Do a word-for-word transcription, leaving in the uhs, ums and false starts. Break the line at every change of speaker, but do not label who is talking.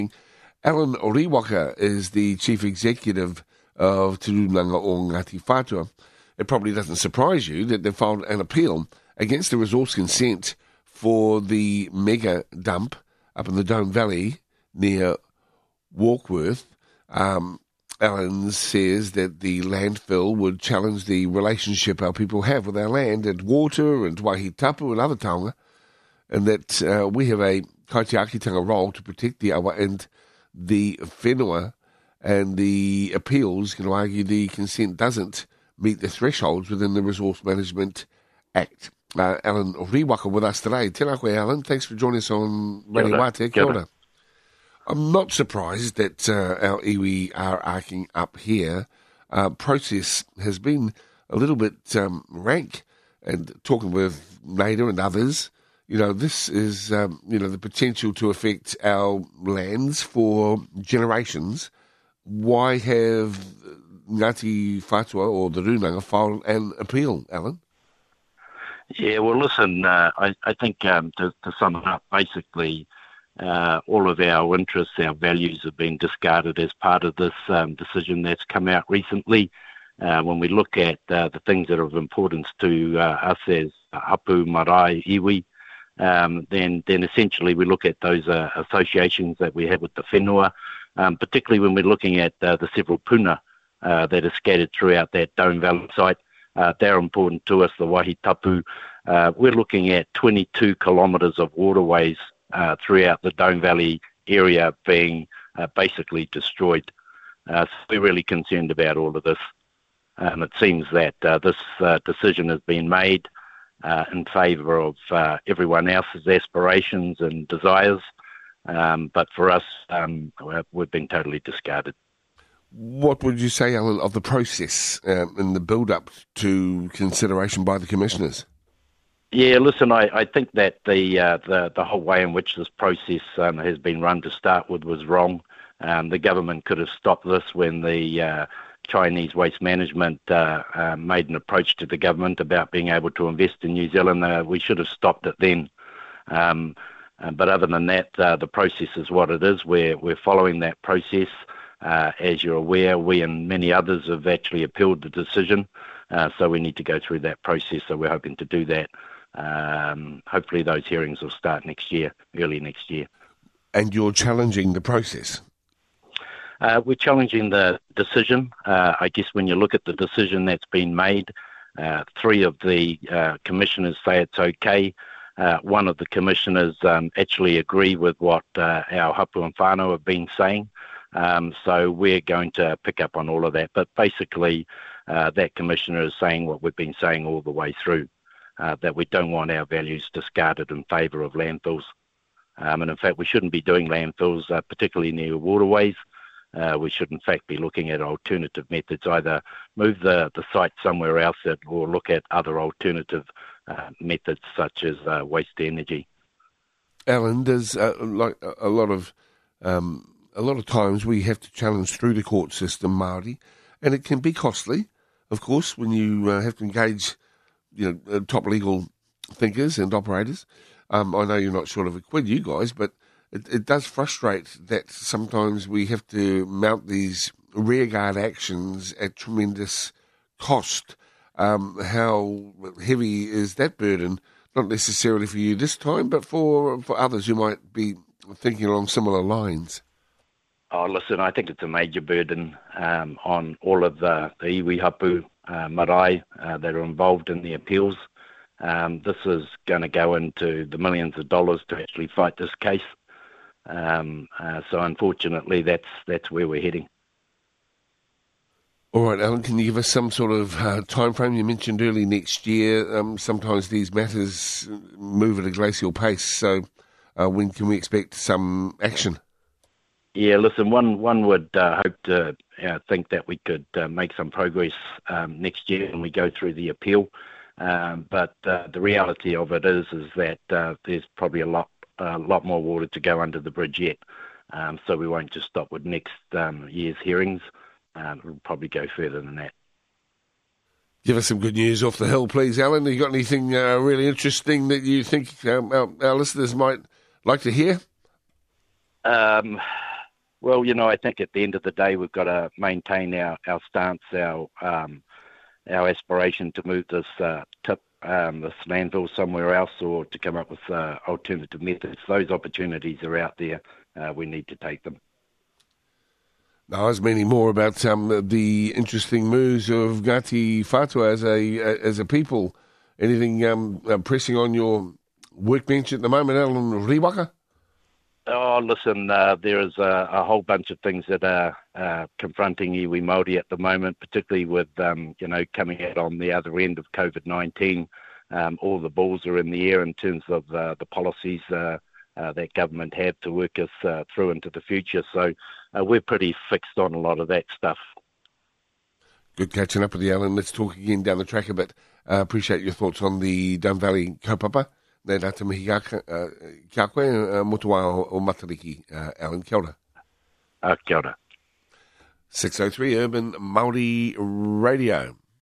Alan Riwaka is the Chief Executive of Te Runanga o Ngāti Whātua. It probably doesn't surprise you that they filed an appeal against the resource consent for the mega dump up in the Dome Valley near Warkworth. Um, Alan says that the landfill would challenge the relationship our people have with our land and water and Wahitapu and other taonga, and that uh, we have a kaitiakitanga role to protect the awa and the whenua, and the appeals can argue the consent doesn't meet the thresholds within the Resource Management Act. Uh, Alan Riwaka with us today. Tēnā koe, Alan. Thanks for joining us on Radio Wate. Kia ora. I'm not surprised that uh, our iwi are arcing up here. Uh, process has been a little bit um, rank, and talking with NAIDA and others, you know, this is, um, you know, the potential to affect our lands for generations. Why have Ngāti Whātua or the Runanga filed an appeal, Alan?
Yeah, well, listen, uh, I, I think um, to, to sum it up, basically, uh, all of our interests, our values have been discarded as part of this um, decision that's come out recently. Uh, when we look at uh, the things that are of importance to uh, us as hapu, marae, iwi, Um, then, then essentially we look at those uh, associations that we have with the whenua, um, particularly when we're looking at uh, the several puna uh, that are scattered throughout that Dome Valley site. Uh, they're important to us, the Wahitapu. Uh, we're looking at twenty-two kilometres of waterways uh, throughout the Dome Valley area being uh, basically destroyed. Uh, so we're really concerned about all of this. Um, it seems that uh, this uh, decision has been made Uh, in favour of uh, everyone else's aspirations and desires. Um, but for us, um, we've been totally discarded.
What would you say, Alan, of the process um, and the build-up to consideration by the commissioners?
Yeah, listen, I, I think that the, uh, the the whole way in which this process um, has been run to start with was wrong. Um, the government could have stopped this when the uh, Chinese Waste Management uh, uh, made an approach to the government about being able to invest in New Zealand. Uh, we should have stopped it then. Um, uh, but other than that, uh, the process is what it is. We're, we're following that process. Uh, as you're aware, we and many others have actually appealed the decision. Uh, so we need to go through that process. So we're hoping to do that. Um, hopefully those hearings will start next year, early next year.
And you're challenging the process?
Uh, we're challenging the decision. Uh, I guess when you look at the decision that's been made, uh, three of the uh, commissioners say it's okay. Uh, one of the commissioners um, actually agree with what uh, our hapu and whānau have been saying. Um, so we're going to pick up on all of that. But basically, uh, that commissioner is saying what we've been saying all the way through, uh, that we don't want our values discarded in favour of landfills. Um, and in fact, we shouldn't be doing landfills, uh, particularly near waterways. Uh, we should, in fact, be looking at alternative methods, either move the, the site somewhere else or look at other alternative uh, methods such as uh, waste to energy.
Alan, there's uh, like a lot of um, a lot of times we have to challenge through the court system, Māori, and it can be costly, of course, when you uh, have to engage, you know, uh, top legal thinkers and operators. Um, I know you're not sure of it with you guys, but It, it does frustrate that sometimes we have to mount these rearguard actions at tremendous cost. Um, how heavy is that burden? Not necessarily for you this time, but for for others who might be thinking along similar lines.
Oh, listen, I think it's a major burden um, on all of the, the iwi hapu uh, marae uh, that are involved in the appeals. Um, this is going to go into the millions of dollars to actually fight this case. Um, uh, so unfortunately, that's that's where we're heading.
All right, Alan, can you give us some sort of uh, time frame? You mentioned early next year. Um, sometimes these matters move at a glacial pace. So uh, when can we expect some action?
Yeah, listen, one one would uh, hope to uh, think that we could uh, make some progress um, next year when we go through the appeal. Um, but uh, the reality of it is is that uh, there's probably a lot a lot more water to go under the bridge yet. Um, so we won't just stop with next um, year's hearings. Um, we'll probably go further than that.
Give us some good news off the hill, please, Alan. Have you got anything uh, really interesting that you think um, our, our listeners might like to hear?
Um, Well, you know, I think at the end of the day, we've got to maintain our, our stance, our um, our aspiration to move this uh, tip, um, this landfill somewhere else, or to come up with uh, alternative methods. Those opportunities are out there. Uh, we need to take them.
Now, I was meaning more about um, the interesting moves of Ngāti Whātua as a as a people. Anything um, uh, pressing on your workbench at the moment, Alan Riwaka?
Oh, listen, uh, there is a, a whole bunch of things that are uh, confronting iwi Māori at the moment, particularly with, um, you know, coming out on the other end of COVID nineteen. Um, all the balls are in the air in terms of uh, the policies uh, uh, that government have to work us uh, through into the future. So uh, we're pretty fixed on a lot of that stuff.
Good catching up with you, Alan. Let's talk again down the track a bit. Uh, appreciate your thoughts on the Dunn Valley kaupapa. Nei rata mihi kia koe, motua o Matariki, Alan. Kia ora.
Uh, kia ora.
six oh three Urban Māori Radio.